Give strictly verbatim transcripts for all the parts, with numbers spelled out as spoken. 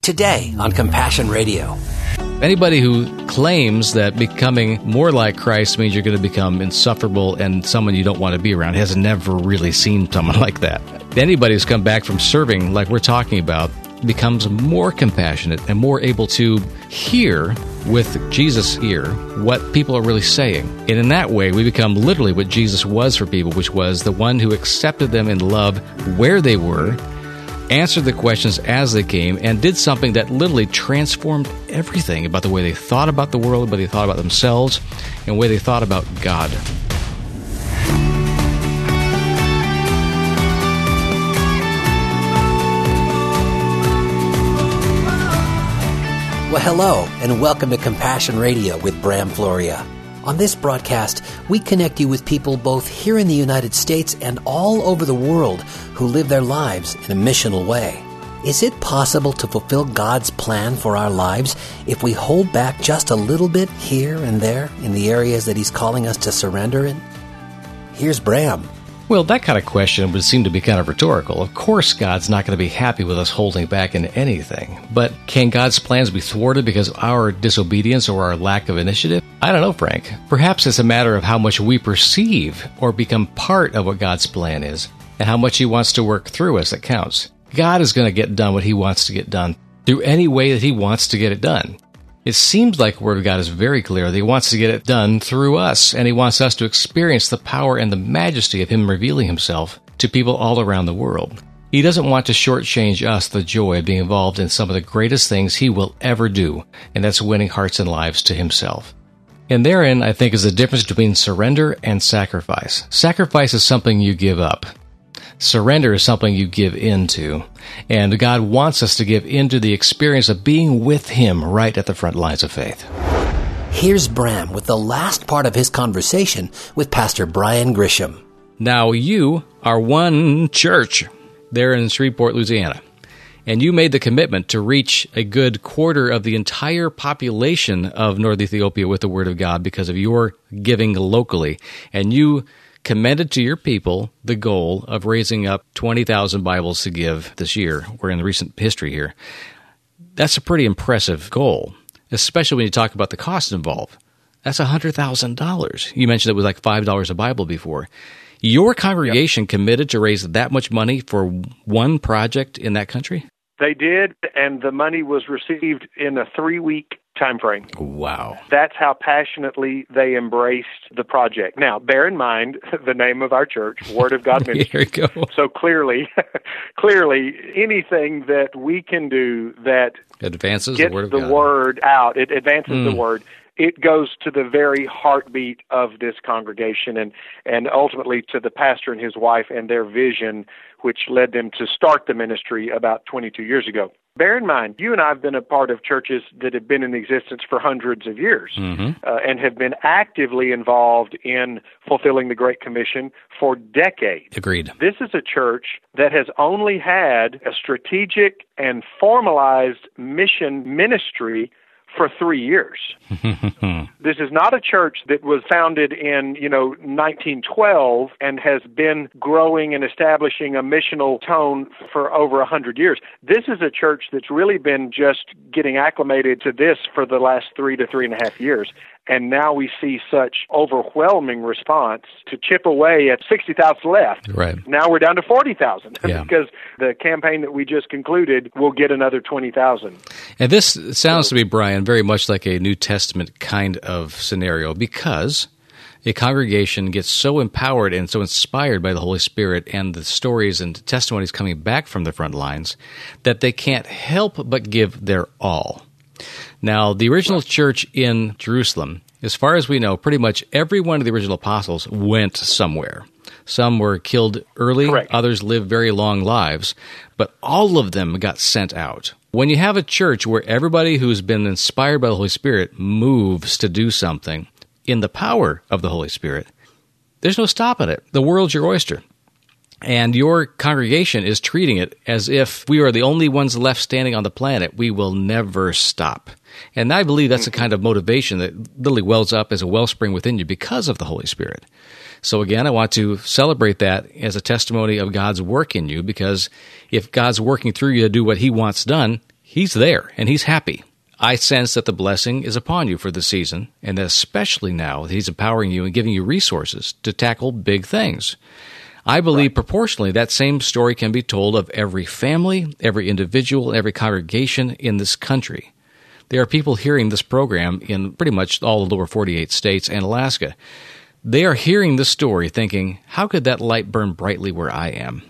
today on Compassion Radio. Anybody who claims that becoming more like Christ means you're going to become insufferable and someone you don't want to be around has never really seen someone like that. Anybody who's come back from serving, like we're talking about, becomes more compassionate and more able to hear with Jesus' ear what people are really saying. And in that way, we become literally what Jesus was for people, which was the one who accepted them in love where they were, answered the questions as they came, and did something that literally transformed everything about the way they thought about the world, the way they thought about themselves, and the way they thought about God. Well, hello, and welcome to Compassion Radio with Bram Floria. On this broadcast, we connect you with people both here in the United States and all over the world who live their lives in a missional way. Is it possible to fulfill God's plan for our lives if we hold back just a little bit here and there in the areas that He's calling us to surrender in? Here's Bram. Well, that kind of question would seem to be kind of rhetorical. Of course, God's not going to be happy with us holding back in anything. But can God's plans be thwarted because of our disobedience or our lack of initiative? I don't know, Frank. Perhaps it's a matter of how much we perceive or become part of what God's plan is and how much He wants to work through us that counts. God is going to get done what He wants to get done through any way that He wants to get it done. It seems like the Word of God is very clear that He wants to get it done through us, and He wants us to experience the power and the majesty of Him revealing Himself to people all around the world. He doesn't want to shortchange us the joy of being involved in some of the greatest things He will ever do, and that's winning hearts and lives to Himself. And therein, I think, is the difference between surrender and sacrifice. Sacrifice is something you give up. Surrender is something you give into. And God wants us to give into the experience of being with Him right at the front lines of faith. Here's Bram with the last part of his conversation with Pastor Brian Grisham. Now you are one church there in Shreveport, Louisiana. And you made the commitment to reach a good quarter of the entire population of North Ethiopia with the Word of God because of your giving locally. And you commended to your people the goal of raising up twenty thousand Bibles to give this year, or in the recent history here. That's a pretty impressive goal, especially when you talk about the cost involved. That's one hundred thousand dollars. You mentioned it was like five dollars a Bible before. Your congregation yep. committed to raise that much money for one project in that country? They did, and the money was received in a three-week time frame. Wow. That's how passionately they embraced the project. Now, bear in mind the name of our church, Word of God Ministry. Here you go. So clearly, clearly, anything that we can do that advances gets the Word of the God. word out, it advances mm. the Word. It goes to the very heartbeat of this congregation and, and ultimately to the pastor and his wife and their vision, which led them to start the ministry about twenty-two years ago. Bear in mind, you and I have been a part of churches that have been in existence for hundreds of years mm-hmm. uh, and have been actively involved in fulfilling the Great Commission for decades. Agreed. This is a church that has only had a strategic and formalized mission ministry for three years. This is not a church that was founded in, you know, nineteen twelve and has been growing and establishing a missional tone for over one hundred years. This is a church that's really been just getting acclimated to this for the last three to three and a half years. And now we see such overwhelming response to chip away at sixty thousand left. Right. Now we're down to forty thousand yeah. because the campaign that we just concluded will get another twenty thousand. And this sounds so, to me, Brian, very much like a New Testament kind of scenario because a congregation gets so empowered and so inspired by the Holy Spirit and the stories and testimonies coming back from the front lines that they can't help but give their all. Now, the original church in Jerusalem, as far as we know, pretty much every one of the original apostles went somewhere. Some were killed early, Correct. Others lived very long lives, but all of them got sent out. When you have a church where everybody who's been inspired by the Holy Spirit moves to do something in the power of the Holy Spirit, there's no stopping it. The world's your oyster. And your congregation is treating it as if we are the only ones left standing on the planet. We will never stop. And I believe that's the kind of motivation that literally wells up as a wellspring within you because of the Holy Spirit. So again, I want to celebrate that as a testimony of God's work in you, because if God's working through you to do what He wants done, He's there, and He's happy. I sense that the blessing is upon you for the season, and that especially now that He's empowering you and giving you resources to tackle big things. I believe right. proportionally that same story can be told of every family, every individual, every congregation in this country. There are people hearing this program in pretty much all the lower forty-eight states and Alaska. They are hearing this story thinking, how could that light burn brightly where I am?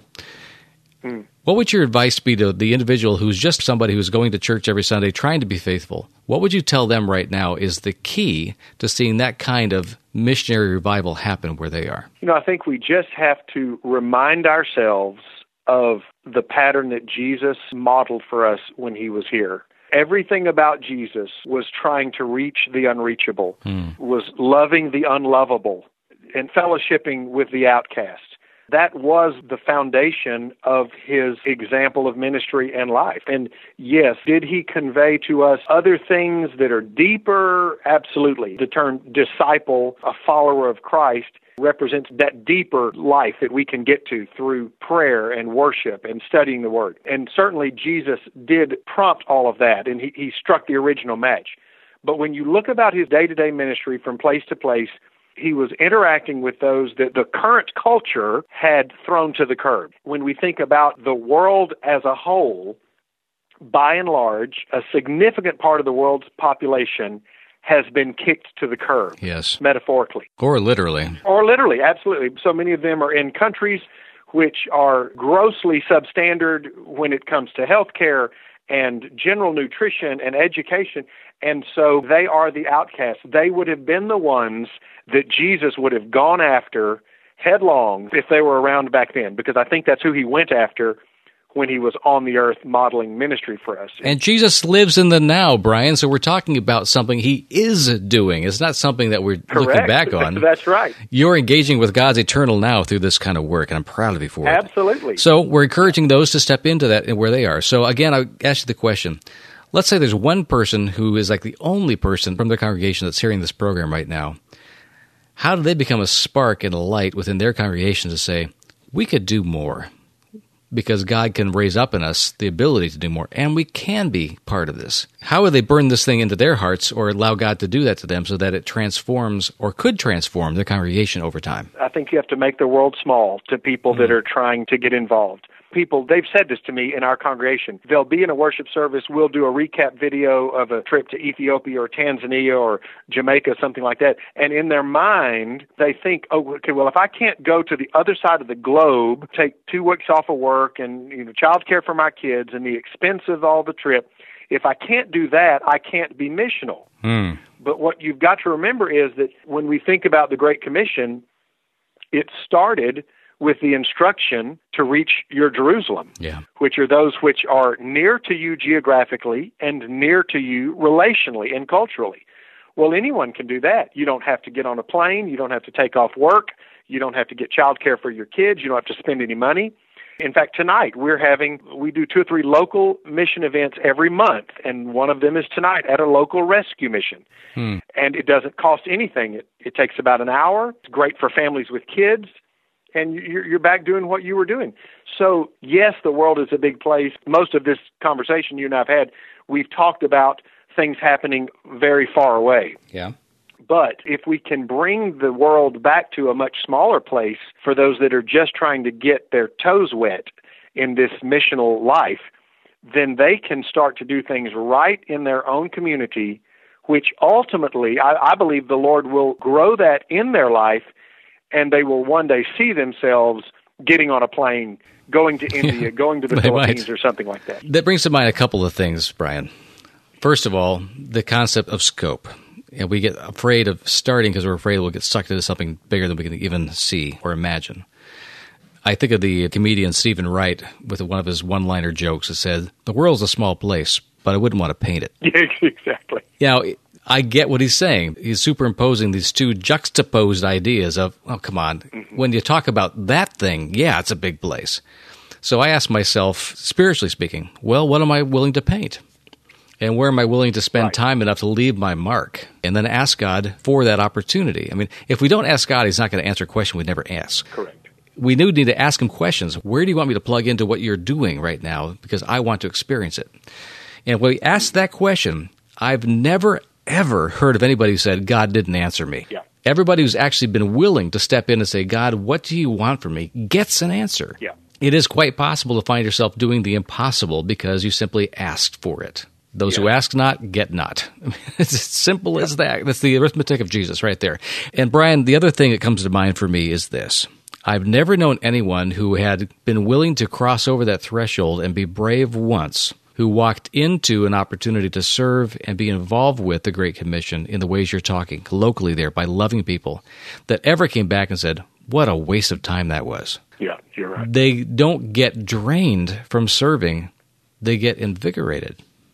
Mm. What would your advice be to the individual who's just somebody who's going to church every Sunday, trying to be faithful? What would you tell them right now is the key to seeing that kind of missionary revival happen where they are? You know, I think we just have to remind ourselves of the pattern that Jesus modeled for us when He was here. Everything about Jesus was trying to reach the unreachable, mm. was loving the unlovable, and fellowshipping with the outcast. That was the foundation of His example of ministry and life. And yes, did He convey to us other things that are deeper? Absolutely. The term disciple, a follower of Christ, represents that deeper life that we can get to through prayer and worship and studying the Word. And certainly Jesus did prompt all of that, and he, he struck the original match. But when you look about His day-to-day ministry from place to place, He was interacting with those that the current culture had thrown to the curb. When we think about the world as a whole, by and large, a significant part of the world's population has been kicked to the curb. Yes. Metaphorically. Or literally. Or literally, absolutely. So many of them are in countries which are grossly substandard when it comes to health care and general nutrition and education. And so they are the outcasts. They would have been the ones that Jesus would have gone after headlong if they were around back then, because I think that's who He went after when He was on the earth modeling ministry for us. And Jesus lives in the now, Brian, so we're talking about something He is doing. It's not something that we're Correct. looking back on. That's right. You're engaging with God's eternal now through this kind of work, and I'm proud of you for it. Absolutely. So we're encouraging those to step into that and where they are. So again, I ask you the question. Let's say there's one person who is like the only person from their congregation that's hearing this program right now. How do they become a spark and a light within their congregation to say, we could do more? Because God can raise up in us the ability to do more, and we can be part of this. How would they burn this thing into their hearts or allow God to do that to them so that it transforms or could transform their congregation over time? I think you have to make the world small to people mm-hmm. that are trying to get involved. People, they've said this to me in our congregation. They'll be in a worship service. We'll do a recap video of a trip to Ethiopia or Tanzania or Jamaica, something like that. And in their mind, they think, oh, okay, well, if I can't go to the other side of the globe, take two weeks off of work and, you know, child care for my kids and the expense of all the trip, if I can't do that, I can't be missional. Mm. But what you've got to remember is that when we think about the Great Commission, it started with the instruction to reach your Jerusalem, yeah. which are those which are near to you geographically and near to you relationally and culturally. Well, anyone can do that. You don't have to get on a plane. You don't have to take off work. You don't have to get child care for your kids. You don't have to spend any money. In fact, tonight we're having, we do two or three local mission events every month, and one of them is tonight at a local rescue mission. Hmm. And it doesn't cost anything. It, it takes about an hour. It's great for families with kids. And you're back doing what you were doing. So, yes, the world is a big place. Most of this conversation you and I have had, we've talked about things happening very far away. Yeah. But if we can bring the world back to a much smaller place for those that are just trying to get their toes wet in this missional life, then they can start to do things right in their own community, which ultimately, I, I believe the Lord will grow that in their life, and they will one day see themselves getting on a plane, going to India, yeah, going to the Philippines might. or something like that. That brings to mind a couple of things, Brian. First of all, the concept of scope. And we get afraid of starting because we're afraid we'll get sucked into something bigger than we can even see or imagine. I think of the comedian Stephen Wright with one of his one-liner jokes that said, the world's a small place, but I wouldn't want to paint it. Yeah, exactly. You know, I get what he's saying. He's superimposing these two juxtaposed ideas of, oh, come on. Mm-hmm. When you talk about that thing, yeah, it's a big place. So I ask myself, spiritually speaking, well, what am I willing to paint? And where am I willing to spend right. time enough to leave my mark? And then ask God for that opportunity. I mean, if we don't ask God, He's not going to answer a question we never ask. Correct. We do need to ask Him questions. Where do you want me to plug into what you're doing right now? Because I want to experience it. And when we ask that question, I've never, ever heard of anybody who said, God didn't answer me. Yeah. Everybody who's actually been willing to step in and say, God, what do you want from me, gets an answer. Yeah. It is quite possible to find yourself doing the impossible because you simply asked for it. Those yeah. who ask not, get not. It's as simple yeah. as that. That's the arithmetic of Jesus right there. And Brian, the other thing that comes to mind for me is this. I've never known anyone who had been willing to cross over that threshold and be brave once, who walked into an opportunity to serve and be involved with the Great Commission in the ways you're talking, locally there, by loving people, that ever came back and said, what a waste of time that was. Yeah, you're right. They don't get drained from serving. They get invigorated.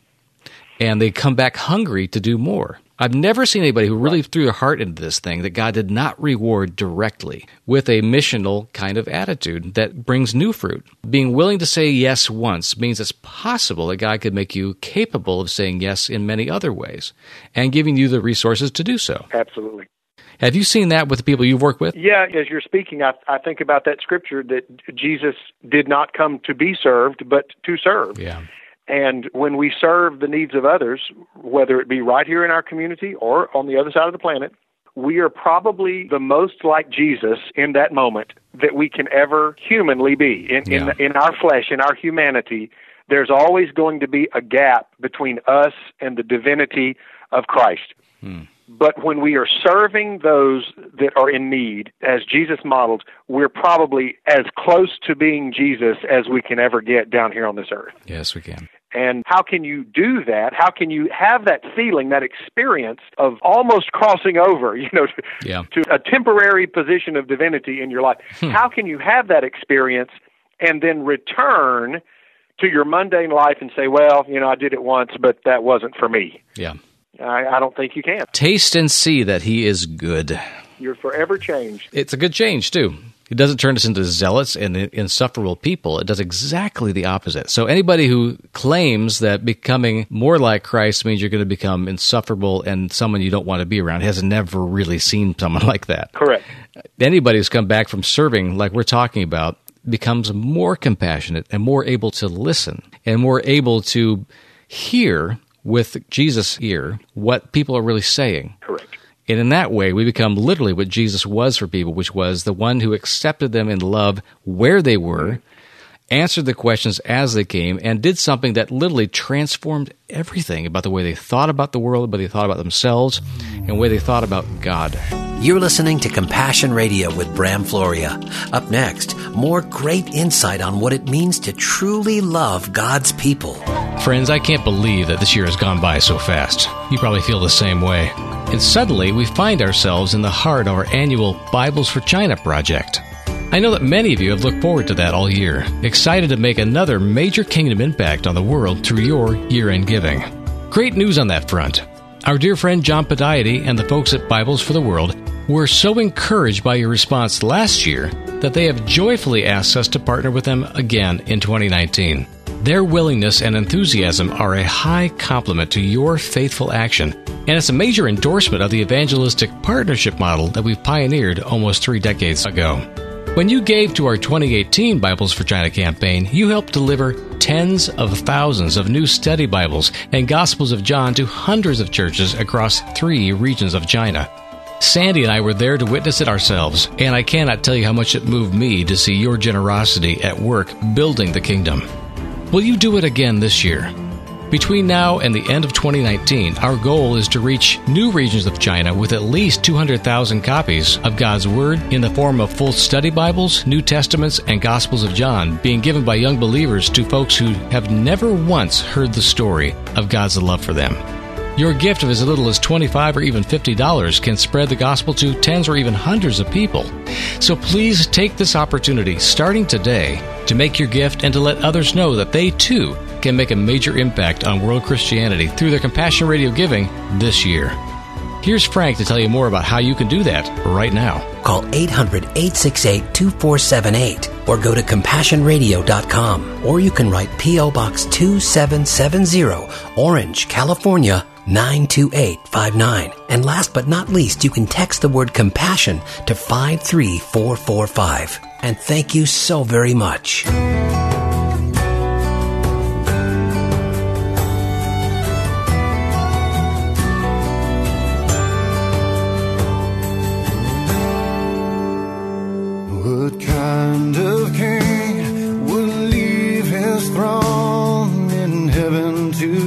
And they come back hungry to do more. I've never seen anybody who really threw their heart into this thing that God did not reward directly with a missional kind of attitude that brings new fruit. Being willing to say yes once means it's possible that God could make you capable of saying yes in many other ways and giving you the resources to do so. Absolutely. Have you seen that with the people you've worked with? Yeah, as you're speaking, I, I think about that scripture that Jesus did not come to be served, but to serve. Yeah. And when we serve the needs of others, whether it be right here in our community or on the other side of the planet, we are probably the most like Jesus in that moment that we can ever humanly be. In, yeah. in, in our flesh, in our humanity, there's always going to be a gap between us and the divinity of Christ. Hmm. But when we are serving those that are in need, as Jesus modeled, we're probably as close to being Jesus as we can ever get down here on this earth. Yes, we can. And how can you do that? How can you have that feeling, that experience of almost crossing over, you know, to, yeah. to a temporary position of divinity in your life? Hmm. How can you have that experience and then return to your mundane life and say, well, you know, I did it once, but that wasn't for me? Yeah. I, I don't think you can. Taste and see that he is good. You're forever changed. It's a good change, too. It doesn't turn us into zealots and insufferable people. It does exactly the opposite. So anybody who claims that becoming more like Christ means you're going to become insufferable and someone you don't want to be around has never really seen someone like that. Correct. Anybody who's come back from serving, like we're talking about, becomes more compassionate and more able to listen and more able to hear with Jesus' ear what people are really saying. Correct. And in that way, we become literally what Jesus was for people, which was the one who accepted them in love where they were, answered the questions as they came, and did something that literally transformed everything about the way they thought about the world, the way they thought about themselves, and the way they thought about God. You're listening to Compassion Radio with Bram Floria. Up next, more great insight on what it means to truly love God's people. Friends, I can't believe that this year has gone by so fast. You probably feel the same way. And suddenly, we find ourselves in the heart of our annual Bibles for China project. I know that many of you have looked forward to that all year, excited to make another major kingdom impact on the world through your year-end giving. Great news on that front. Our dear friend John Padiety and the folks at Bibles for the World were so encouraged by your response last year that they have joyfully asked us to partner with them again in twenty nineteen. Their willingness and enthusiasm are a high compliment to your faithful action, and it's a major endorsement of the evangelistic partnership model that we've pioneered almost three decades ago. When you gave to our twenty eighteen Bibles for China campaign, you helped deliver tens of thousands of new study Bibles and Gospels of John to hundreds of churches across three regions of China. Sandy and I were there to witness it ourselves, and I cannot tell you how much it moved me to see your generosity at work building the kingdom. Will you do it again this year? Between now and the end of twenty nineteen, our goal is to reach new regions of China with at least two hundred thousand copies of God's Word in the form of full study Bibles, New Testaments, and Gospels of John being given by young believers to folks who have never once heard the story of God's love for them. Your gift of as little as twenty-five dollars or even fifty dollars can spread the gospel to tens or even hundreds of people. So please take this opportunity, starting today, to make your gift and to let others know that they too can make a major impact on world Christianity through their Compassion Radio giving this year. Here's Frank to tell you more about how you can do that right now. Call eight hundred, eight six eight, two four seven eight or go to compassion radio dot com. Or you can write P O. Box two seven seven zero, Orange, California, nine two eight five nine. And last but not least, you can text the word compassion to five three four four five. And thank you so very much.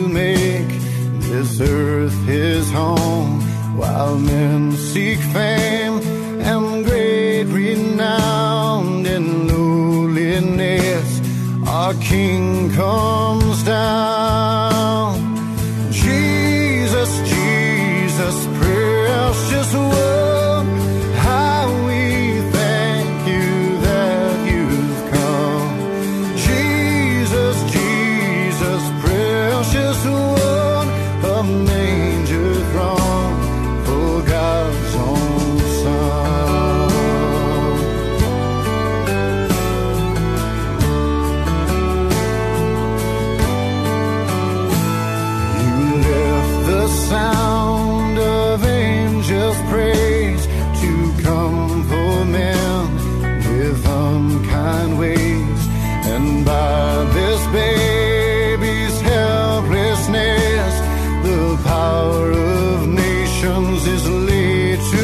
to make this earth his home, while men seek fame and great renown. In lowliness our King comes down. Jesus, Jesus, precious one, how we thank you that you've come. Jesus, Jesus, precious one, a manger throne for God's own Son. You left the sound of angels' praise to come for men with unkind ways, and by this baby's helplessness the power of nations is laid to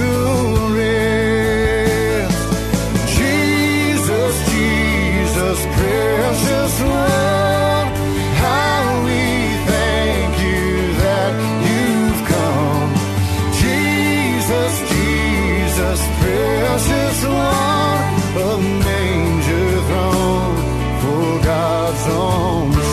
rest. Jesus, Jesus, precious one, how we thank you that you've come. Jesus, Jesus, precious one, a manger throne for God's own Son.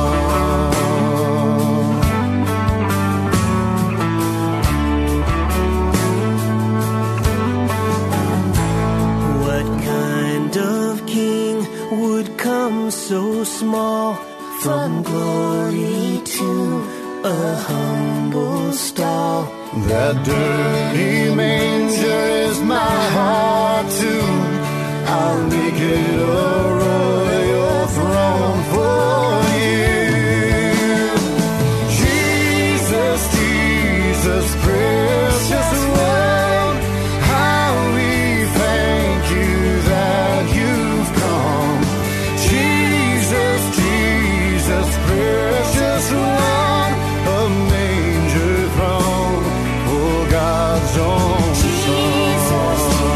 What kind of king would come so small, from glory to a humble stall? That dirty manger is my heart too. I'll make it a royal throne for you. Jesus, Jesus, precious one, how we thank you that you've come. Jesus, Jesus, precious one, a manger throne for God's own Son.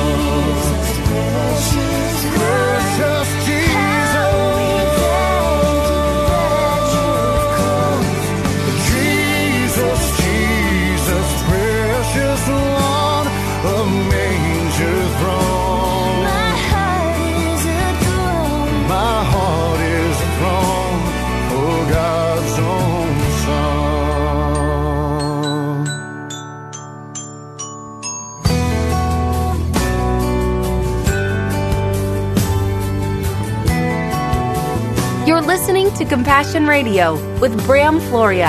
Precious Jesus, Jesus, Jesus, precious one, a manger throne. My heart is a throne. My heart is a throne for God's own Son. You're listening to Compassion Radio with Bram Floria.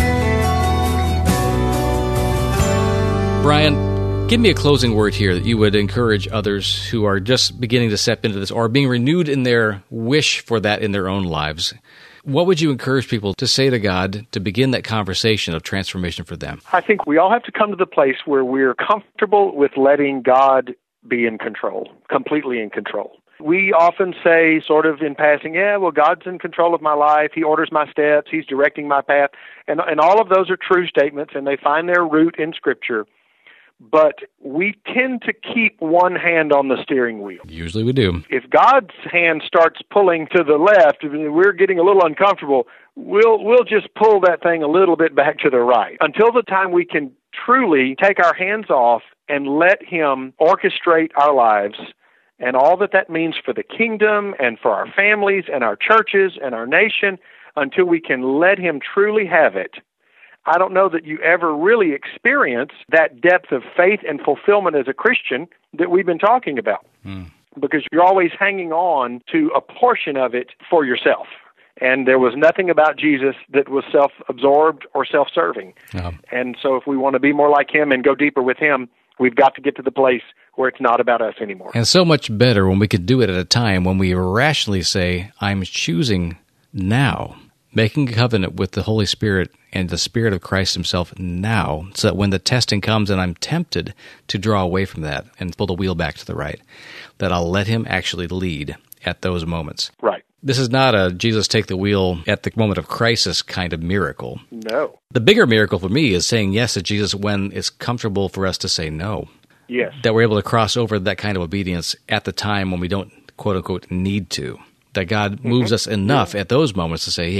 Brian, give me a closing word here that you would encourage others who are just beginning to step into this or being renewed in their wish for that in their own lives. What would you encourage people to say to God to begin that conversation of transformation for them? I think we all have to come to the place where we're comfortable with letting God be in control, completely in control. We often say, sort of in passing, yeah, well, God's in control of my life. He orders my steps. He's directing my path. And, and all of those are true statements, and they find their root in Scripture. But we tend to keep one hand on the steering wheel. Usually we do. If God's hand starts pulling to the left, we're getting a little uncomfortable, we'll we'll just pull that thing a little bit back to the right until the time we can truly take our hands off and let Him orchestrate our lives and all that that means for the kingdom and for our families and our churches and our nation, until we can let Him truly have it. I don't know that you ever really experience that depth of faith and fulfillment as a Christian that we've been talking about, mm. because you're always hanging on to a portion of it for yourself. And there was nothing about Jesus that was self-absorbed or self-serving. Yeah. And so if we want to be more like Him and go deeper with Him, we've got to get to the place where it's not about us anymore. And so much better when we could do it at a time when we rationally say, I'm choosing now, making a covenant with the Holy Spirit and the Spirit of Christ Himself now, so that when the testing comes and I'm tempted to draw away from that and pull the wheel back to the right, that I'll let Him actually lead at those moments. Right. This is not a Jesus take the wheel at the moment of crisis kind of miracle. No. The bigger miracle for me is saying yes to Jesus when it's comfortable for us to say no. Yes. That we're able to cross over that kind of obedience at the time when we don't, quote unquote, need to. That God moves mm-hmm. us enough yeah. at those moments to say, yeah,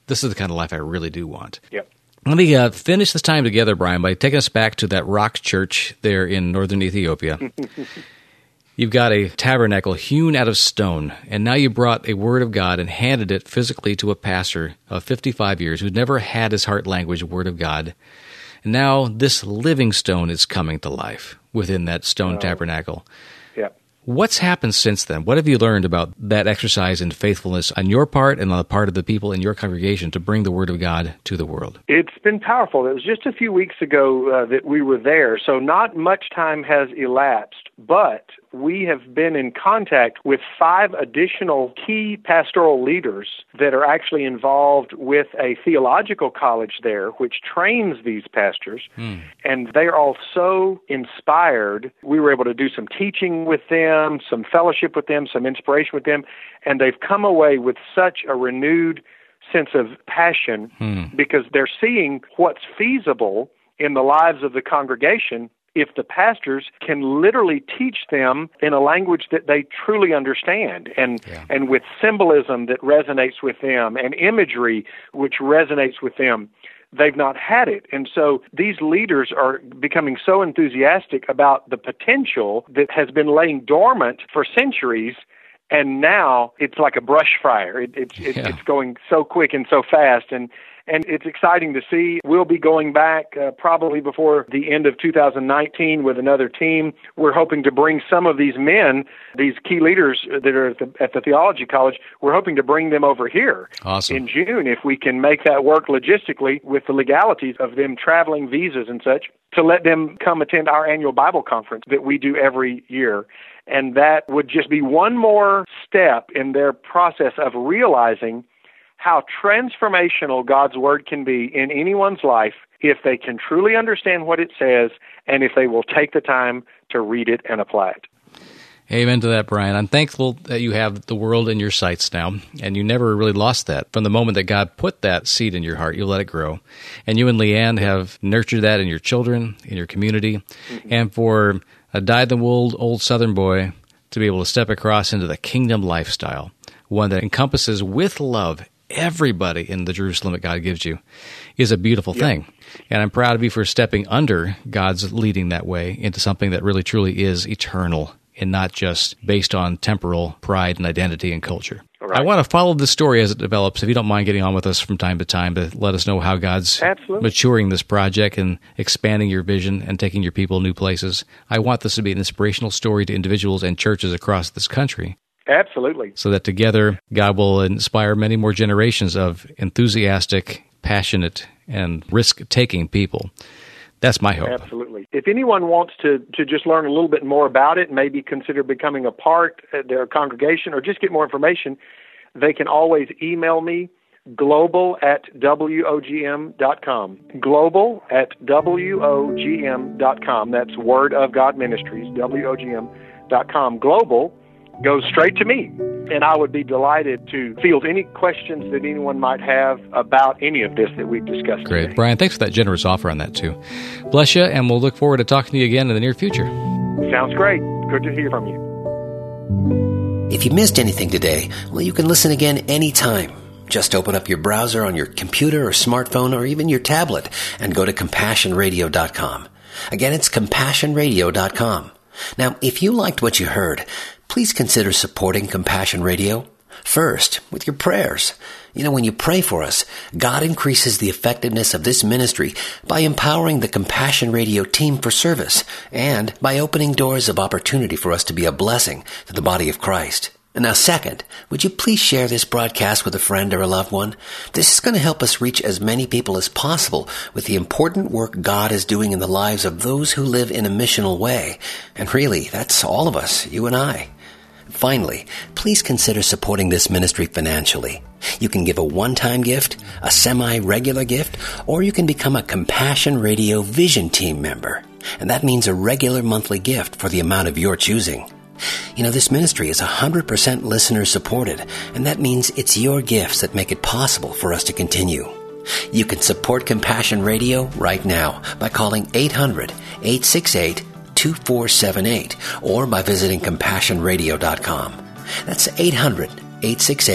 this is the kind of life I really do want. Yep. Let me uh, finish this time together, Brian, by taking us back to that rock church there in northern Ethiopia. You've got a tabernacle hewn out of stone, and now you brought a word of God and handed it physically to a pastor of fifty-five years who'd never had his heart language word of God. And now this living stone is coming to life within that stone oh. tabernacle. Yeah. What's happened since then? What have you learned about that exercise in faithfulness on your part and on the part of the people in your congregation to bring the Word of God to the world? It's been powerful. It was just a few weeks ago uh, that we were there, so not much time has elapsed, but we have been in contact with five additional key pastoral leaders that are actually involved with a theological college there, which trains these pastors, hmm. and they are all so inspired. We were able to do some teaching with them, some fellowship with them, some inspiration with them, and they've come away with such a renewed sense of passion hmm. because they're seeing what's feasible in the lives of the congregation if the pastors can literally teach them in a language that they truly understand and yeah. and with symbolism that resonates with them and imagery which resonates with them. They've not had it. And so these leaders are becoming so enthusiastic about the potential that has been laying dormant for centuries, and now it's like a brush fire. It, it's it, yeah. it's going so quick and so fast, and And it's exciting to see. We'll be going back uh, probably before the end of two thousand nineteen with another team. We're hoping to bring some of these men, these key leaders that are at the, at the theology college, we're hoping to bring them over here awesome. in June if we can make that work logistically with the legalities of them traveling, visas and such, to let them come attend our annual Bible conference that we do every year. And that would just be one more step in their process of realizing how transformational God's Word can be in anyone's life if they can truly understand what it says and if they will take the time to read it and apply it. Amen to that, Brian. I'm thankful that you have the world in your sights now, and you never really lost that. From the moment that God put that seed in your heart, you let it grow. And you and Leanne have nurtured that in your children, in your community, mm-hmm. and for a dyed-in-the-wool old Southern boy to be able to step across into the kingdom lifestyle, one that encompasses with love everybody in the Jerusalem that God gives you, is a beautiful yep. thing. And I'm proud of you for stepping under God's leading that way into something that really truly is eternal and not just based on temporal pride and identity and culture. Right. I want to follow the story as it develops. If you don't mind getting on with us from time to time to let us know how God's Absolutely. maturing this project and expanding your vision and taking your people new places. I want this to be an inspirational story to individuals and churches across this country. Absolutely. So that together, God will inspire many more generations of enthusiastic, passionate, and risk-taking people. That's my hope. Absolutely. If anyone wants to, to just learn a little bit more about it, maybe consider becoming a part of their congregation or just get more information, they can always email me, global at W O G M dot com. Global at W O G M dot com. That's Word of God Ministries, W O G M dot com. Global goes straight to me, and I would be delighted to field any questions that anyone might have about any of this that we've discussed Great. today. Brian, thanks for that generous offer on that, too. Bless you, and we'll look forward to talking to you again in the near future. Sounds great. Good to hear from you. If you missed anything today, well, you can listen again anytime. Just open up your browser on your computer or smartphone or even your tablet and go to compassion radio dot com. Again, it's compassion radio dot com. Now, if you liked what you heard, please consider supporting Compassion Radio. First, with your prayers. You know, when you pray for us, God increases the effectiveness of this ministry by empowering the Compassion Radio team for service and by opening doors of opportunity for us to be a blessing to the body of Christ. And now, second, would you please share this broadcast with a friend or a loved one? This is going to help us reach as many people as possible with the important work God is doing in the lives of those who live in a missional way. And really, that's all of us, you and I. Finally, please consider supporting this ministry financially. You can give a one-time gift, a semi-regular gift, or you can become a Compassion Radio Vision Team member. And that means a regular monthly gift for the amount of your choosing. You know, this ministry is one hundred percent listener-supported, and that means it's your gifts that make it possible for us to continue. You can support Compassion Radio right now by calling eight hundred, eight six eight, two four seven eight or by visiting compassion radio dot com. That's eight hundred, eight six eight, two four seven eight.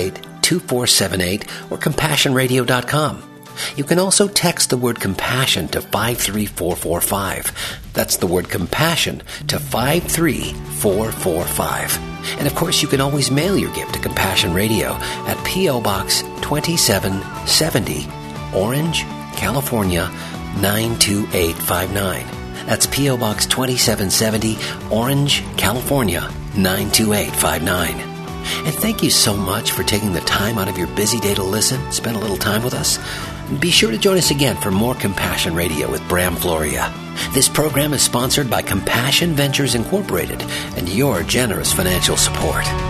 two four seven eight or compassion radio dot com. You can also text the word compassion to five three four four five. That's the word compassion to five three four four five. And of course, you can always mail your gift to Compassion Radio at P O. Box twenty-seven seventy, Orange, California, nine two eight five nine. That's P O. Box twenty-seven seventy, Orange, California, nine two eight five nine. And thank you so much for taking the time out of your busy day to listen, spend a little time with us. Be sure to join us again for more Compassion Radio with Bram Floria. This program is sponsored by Compassion Ventures Incorporated and your generous financial support.